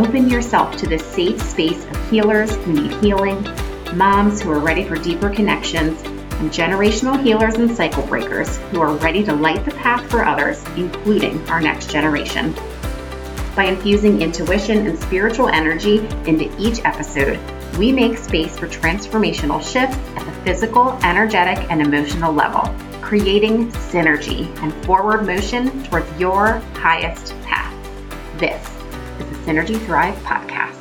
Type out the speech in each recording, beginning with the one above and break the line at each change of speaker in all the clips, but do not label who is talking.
Open yourself to this safe space of healers who need healing, moms who are ready for deeper connections, and generational healers and cycle breakers who are ready to light the path for others, including our next generation. By infusing intuition and spiritual energy into each episode, we make space for transformational shifts at the physical, energetic, and emotional level, creating synergy and forward motion towards your highest path. This is the Synergy Thrive Podcast.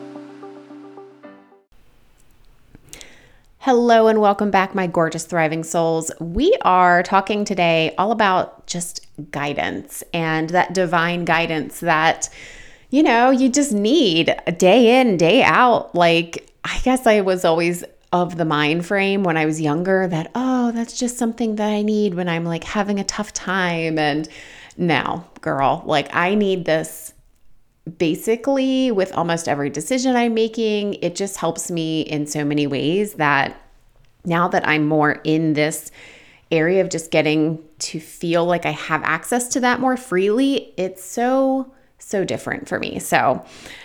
Hello and welcome back, my gorgeous thriving souls. We are talking today all about just guidance and that divine guidance that, you just need day in, day out. Like, I guess I was always of the mind frame when I was younger that, that's just something that I need when I'm like having a tough time. And now, girl, like I need this basically with almost every decision I'm making. It just helps me in so many ways that now that I'm more in this area of just getting to feel like I have access to that more freely, it's so different for me. So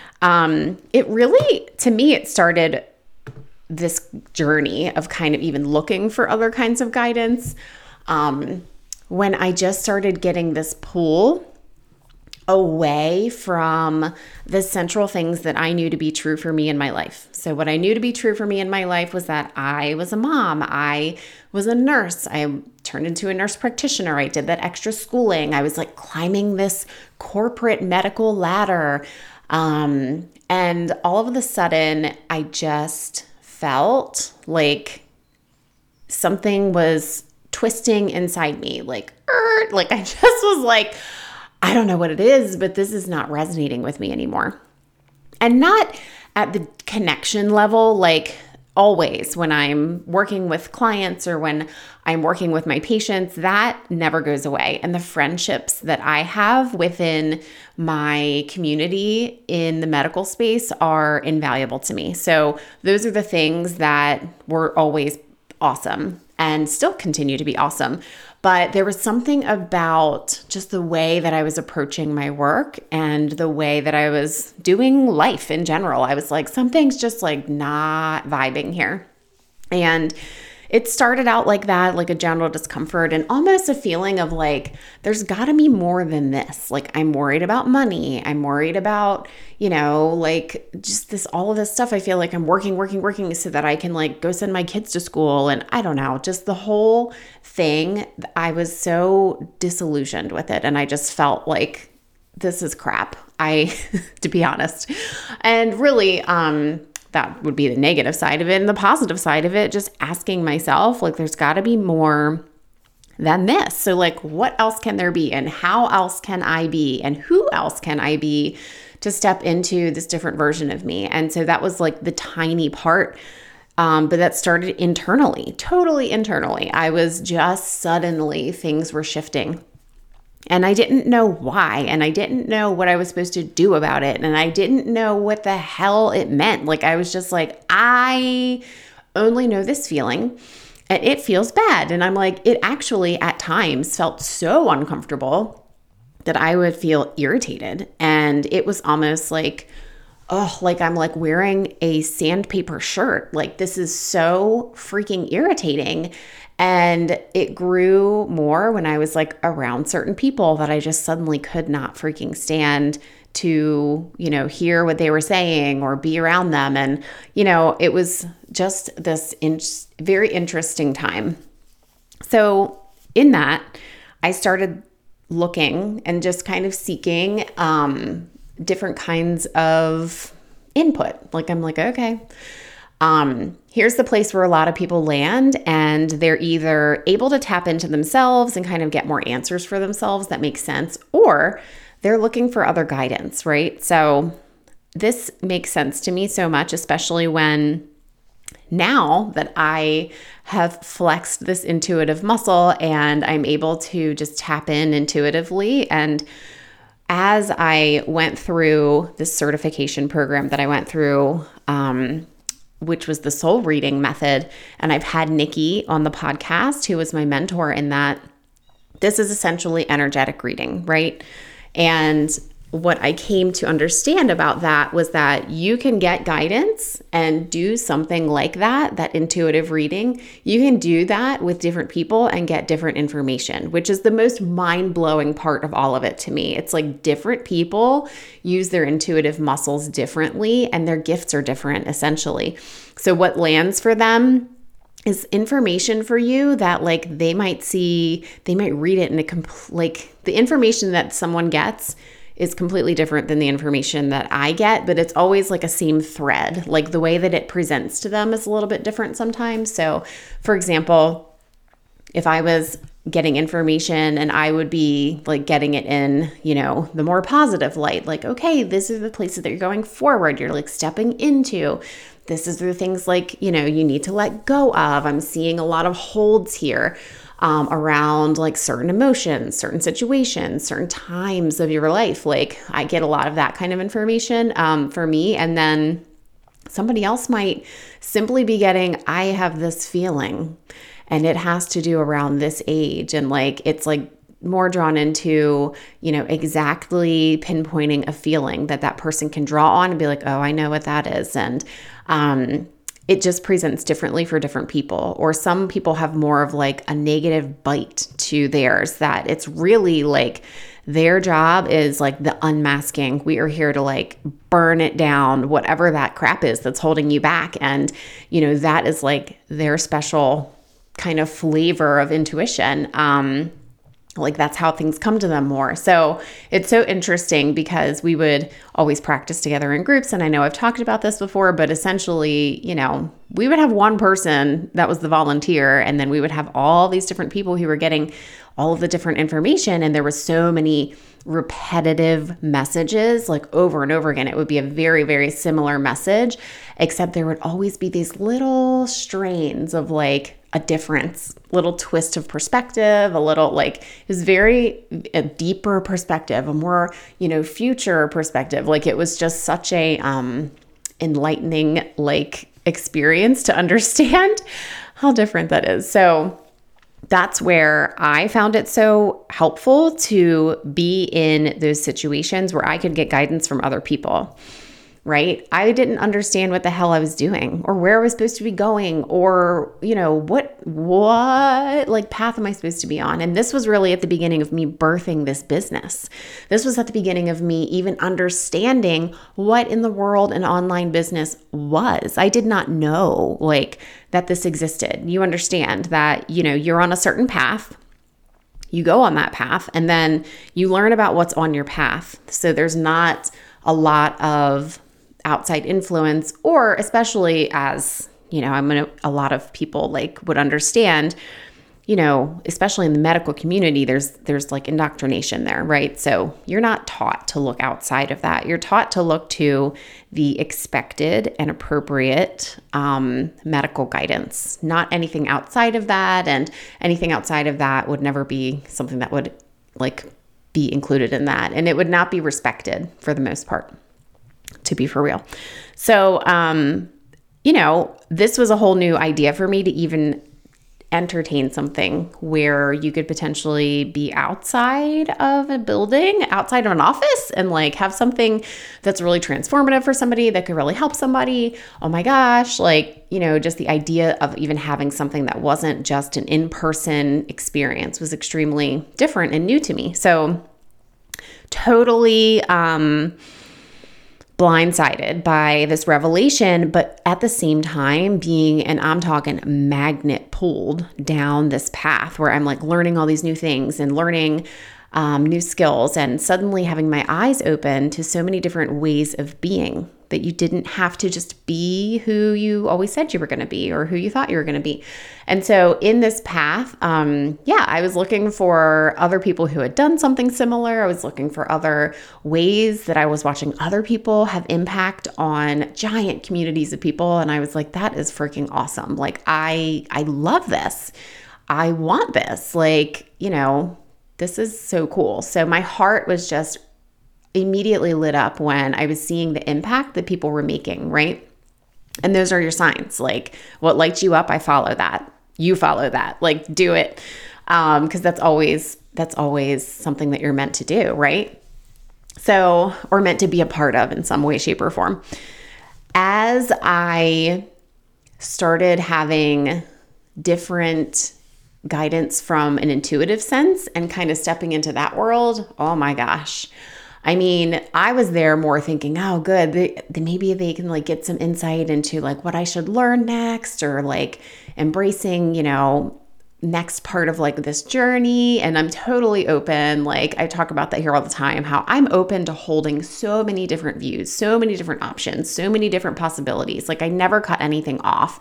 it really, to me, it started this journey of kind of even looking for other kinds of guidance when I just started getting this pull away from the central things that I knew to be true for me in my life. So what I knew to be true for me in my life was that I was a mom. I was a nurse. I turned into a nurse practitioner. I did that extra schooling. I was like climbing this corporate medical ladder. And all of a sudden, I just felt like something was twisting inside me. Like I just was like, I don't know what it is, but this is not resonating with me anymore. And not at the connection level, like always when I'm working with clients or when I'm working with my patients, that never goes away. And the friendships that I have within my community in the medical space are invaluable to me. So those are the things that were always awesome and still continue to be awesome. But there was something about just the way that I was approaching my work and the way that I was doing life in general. I was like, something's just like not vibing here. And it started out like that, like a general discomfort and almost a feeling of like, there's got to be more than this. Like, I'm worried about money. I'm worried about, like just this, all of this stuff. I feel like I'm working so that I can like go send my kids to school. And I don't know, just the whole thing. I was so disillusioned with it. And I just felt like this is crap. To be honest. And really, that would be the negative side of it. And the positive side of it, just asking myself, like, there's got to be more than this. So like, what else can there be? And how else can I be? And who else can I be to step into this different version of me? And so that was like the tiny part. But that started internally, totally internally. I was just suddenly things were shifting. And I didn't know why, and I didn't know what I was supposed to do about it, and I didn't know what the hell it meant. Like, I was just like, I only know this feeling, and it feels bad. And I'm like, it actually at times felt so uncomfortable that I would feel irritated. And it was almost like, like I'm like wearing a sandpaper shirt. Like, this is so freaking irritating. And it grew more when I was like around certain people that I just suddenly could not freaking stand to, hear what they were saying or be around them. And, it was just this very interesting time. So in that, I started looking and just kind of seeking different kinds of input. Like, I'm like, okay. Here's the place where a lot of people land, and they're either able to tap into themselves and kind of get more answers for themselves that make sense, or they're looking for other guidance, right? So this makes sense to me so much, especially when now that I have flexed this intuitive muscle and I'm able to just tap in intuitively. And as I went through this certification program that I went through, which was the soul reading method. And I've had Nikki on the podcast, who was my mentor in that. This is essentially energetic reading, right? And what I came to understand about that was that you can get guidance and do something like that intuitive reading. You can do that with different people and get different information, which is the most mind-blowing part of all of it to me. It's like different people use their intuitive muscles differently and their gifts are different, essentially. So what lands for them is information for you that like they might read it in the information that someone gets is completely different than the information that I get, but it's always like a same thread. Like the way that it presents to them is a little bit different sometimes. So for example, if I was getting information and I would be like getting it in, the more positive light, like, okay, this is the places that you're going forward. You're like stepping into. This is the things like, you need to let go of. I'm seeing a lot of holds here around like certain emotions, certain situations, certain times of your life. Like I get a lot of that kind of information for me. And then somebody else might simply be getting, I have this feeling and it has to do around this age. And like, it's like more drawn into, exactly pinpointing a feeling that person can draw on and be like, oh, I know what that is. And it just presents differently for different people. Or some people have more of like a negative bite to theirs, that it's really like their job is like the unmasking. We are here to like burn it down, whatever that crap is that's holding you back. And, that is like their special kind of flavor of intuition. Like that's how things come to them more. So it's so interesting because we would always practice together in groups. And I know I've talked about this before, but essentially, we would have one person that was the volunteer, and then we would have all these different people who were getting all of the different information. And there was so many repetitive messages, like over and over again. It would be a very, very similar message, except there would always be these little strains of like a difference, little twist of perspective, a little like, it was a deeper perspective, a more, future perspective. Like it was just such a enlightening like experience to understand how different that is. So that's where I found it so helpful to be in those situations where I could get guidance from other people, right? I didn't understand what the hell I was doing or where I was supposed to be going or, what like path am I supposed to be on? And this was really at the beginning of me birthing this business. This was at the beginning of me even understanding what in the world an online business was. I did not know like that this existed. You understand that, you're on a certain path. You go on that path and then you learn about what's on your path. So there's not a lot of outside influence, or especially as, a lot of people like would understand, especially in the medical community, there's like indoctrination there, right? So you're not taught to look outside of that. You're taught to look to the expected and appropriate medical guidance, not anything outside of that. And anything outside of that would never be something that would like be included in that. And it would not be respected for the most part, to be for real. So, this was a whole new idea for me to even entertain something where you could potentially be outside of a building, outside of an office, and like have something that's really transformative for somebody that could really help somebody. Oh my gosh, like, just the idea of even having something that wasn't just an in-person experience was extremely different and new to me. So totally, blindsided by this revelation, but at the same time and I'm talking magnet pulled down this path where I'm like learning all these new things and learning new skills and suddenly having my eyes open to so many different ways of being, that you didn't have to just be who you always said you were going to be or who you thought you were going to be. And so in this path, I was looking for other people who had done something similar. I was looking for other ways that I was watching other people have impact on giant communities of people. And I was like, that is freaking awesome. Like, I love this. I want this. Like, this is so cool. So my heart was just immediately lit up when I was seeing the impact that people were making, right? And those are your signs. Like, what lights you up, I follow that. You follow that. Like, do it. Because that's always something that you're meant to do, right? So, or meant to be a part of in some way, shape, or form. As I started having different guidance from an intuitive sense and kind of stepping into that world, oh my gosh. I mean, I was there more thinking, oh, good, maybe they can like get some insight into like what I should learn next, or like embracing, next part of like this journey. And I'm totally open. Like I talk about that here all the time, how I'm open to holding so many different views, so many different options, so many different possibilities. Like I never cut anything off.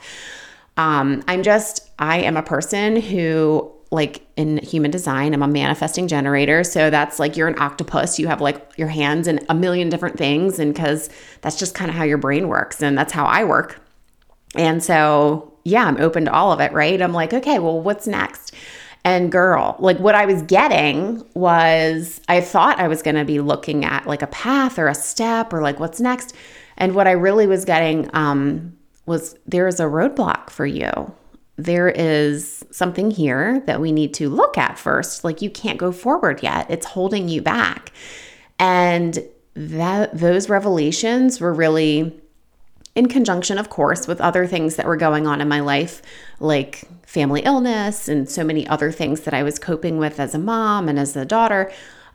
I am a person who, like in human design, I'm a manifesting generator. So that's like you're an octopus. You have like your hands in a million different things. And because that's just kind of how your brain works. And that's how I work. And so, yeah, I'm open to all of it, right? I'm like, okay, well, what's next? And girl, like what I was getting was I thought I was going to be looking at like a path or a step or like what's next. And what I really was getting was there is a roadblock for you. There is something here that we need to look at first. Like you can't go forward yet. It's holding you back. And those revelations were really in conjunction, of course, with other things that were going on in my life, like family illness and so many other things that I was coping with as a mom and as a daughter.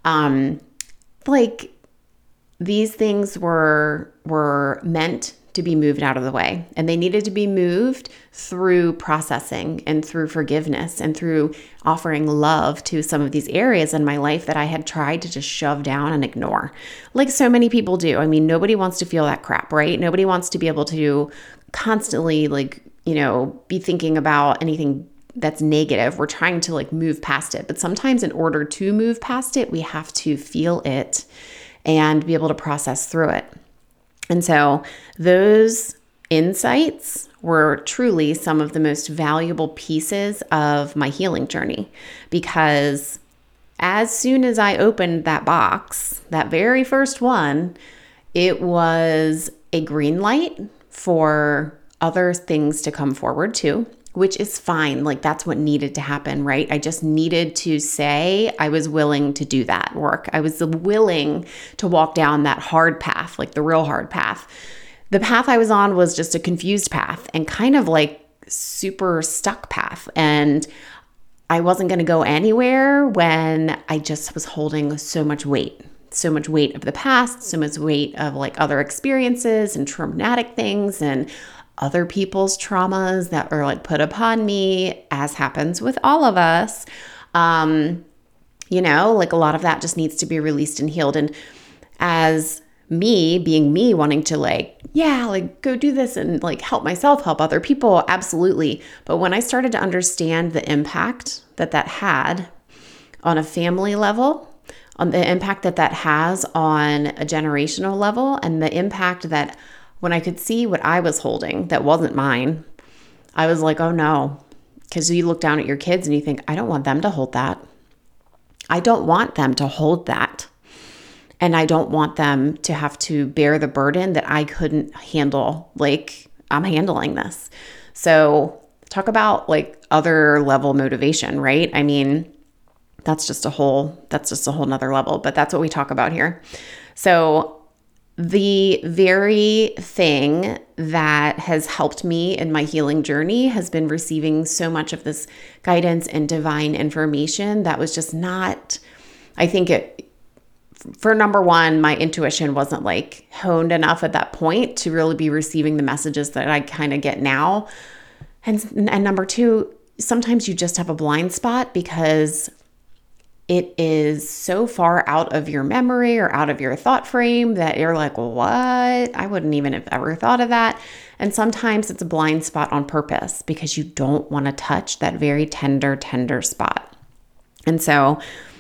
Like these things were meant to be moved out of the way, and they needed to be moved through processing and through forgiveness and through offering love to some of these areas in my life that I had tried to just shove down and ignore, like so many people do. I mean, nobody wants to feel that crap, right? Nobody wants to be able to constantly be thinking about anything that's negative. We're trying to like move past it, but sometimes in order to move past it, we have to feel it and be able to process through it. And so those insights were truly some of the most valuable pieces of my healing journey, because as soon as I opened that box, that very first one, it was a green light for other things to come forward too, which is fine. Like that's what needed to happen, right? I just needed to say I was willing to do that work. I was willing to walk down that hard path, like the real hard path. The path I was on was just a confused path and kind of like super stuck path. And I wasn't going to go anywhere when I just was holding so much weight of the past, so much weight of like other experiences and traumatic things and other people's traumas that are like put upon me, as happens with all of us. Like a lot of that just needs to be released and healed. And as me being me, wanting to go do this and like help myself, help other people, absolutely. But when I started to understand the impact that had on a family level, on the impact that has on a generational level, and the impact that when I could see what I was holding that wasn't mine, I was like, oh no. Because you look down at your kids and you think, I don't want them to hold that. I don't want them to hold that. And I don't want them to have to bear the burden that I couldn't handle. Like I'm handling this. So talk about like other level motivation, right? I mean, that's just a whole nother level, but that's what we talk about here. So the very thing that has helped me in my healing journey has been receiving so much of this guidance and divine information that was just not, I think for number one, my intuition wasn't like honed enough at that point to really be receiving the messages that I kind of get now. And number two, sometimes you just have a blind spot because it is so far out of your memory or out of your thought frame that you're like, what? I wouldn't even have ever thought of that. And sometimes it's a blind spot on purpose because you don't want to touch that very tender spot. And so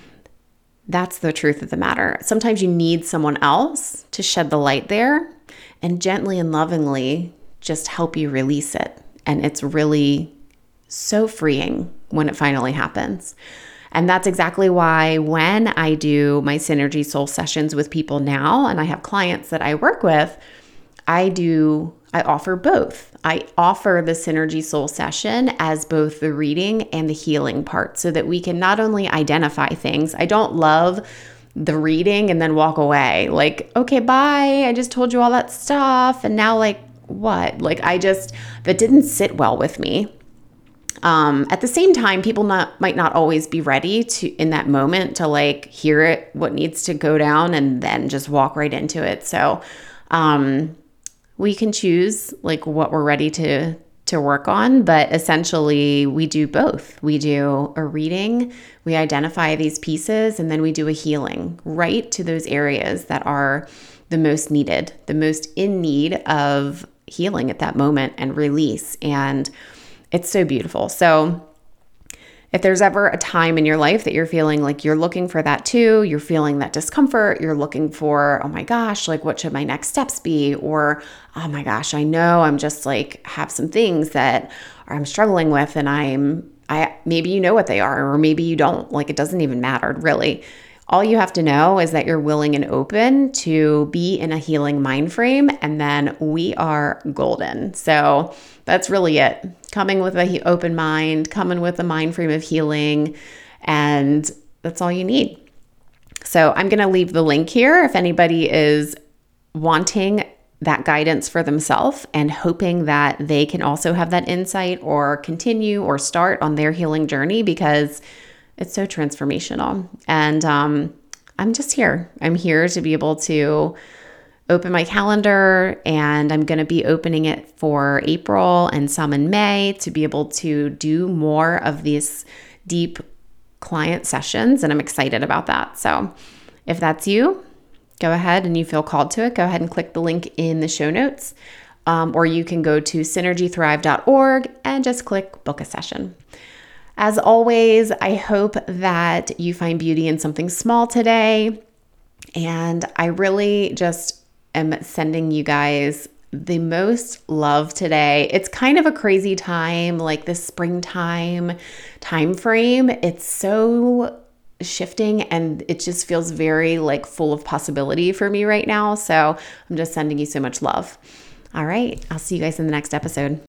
that's the truth of the matter. Sometimes you need someone else to shed the light there and gently and lovingly just help you release it. And it's really so freeing when it finally happens. And that's exactly why when I do my Synergy Soul sessions with people now, and I have clients that I work with, I offer both. I offer the Synergy Soul session as both the reading and the healing part so that we can not only identify things. I don't love the reading and then walk away. Like, okay, bye. I just told you all that stuff. And now like, what? Like, that didn't sit well with me. At the same time, people might not always be ready to, in that moment, to like hear it, what needs to go down, and then just walk right into it. So, we can choose like what we're ready to work on, but essentially we do both. We do a reading, we identify these pieces, and then we do a healing right to those areas that are the most needed, the most in need of healing at that moment and release. And it's so beautiful. So if there's ever a time in your life that you're feeling like you're looking for that too, you're feeling that discomfort, you're looking for, oh my gosh, like what should my next steps be? Or, oh my gosh, I know I'm just like have some things that I'm struggling with, and maybe you know what they are, or maybe you don't. Like, it doesn't even matter really. All you have to know is that you're willing and open to be in a healing mind frame, and then we are golden. So that's really it. Coming with an open mind, coming with a mind frame of healing, and that's all you need. So I'm going to leave the link here if anybody is wanting that guidance for themselves and hoping that they can also have that insight or continue or start on their healing journey, because it's so transformational. And I'm just here. I'm here to be able to open my calendar, and I'm going to be opening it for April and some in May to be able to do more of these deep client sessions. And I'm excited about that. So if that's you, go ahead and you feel called to it, go ahead and click the link in the show notes. Or you can go to synergythrive.org and just click book a session. As always, I hope that you find beauty in something small today. And I really just am sending you guys the most love today. It's kind of a crazy time, like this springtime time frame. It's so shifting, and it just feels very like full of possibility for me right now. So I'm just sending you so much love. All right. I'll see you guys in the next episode.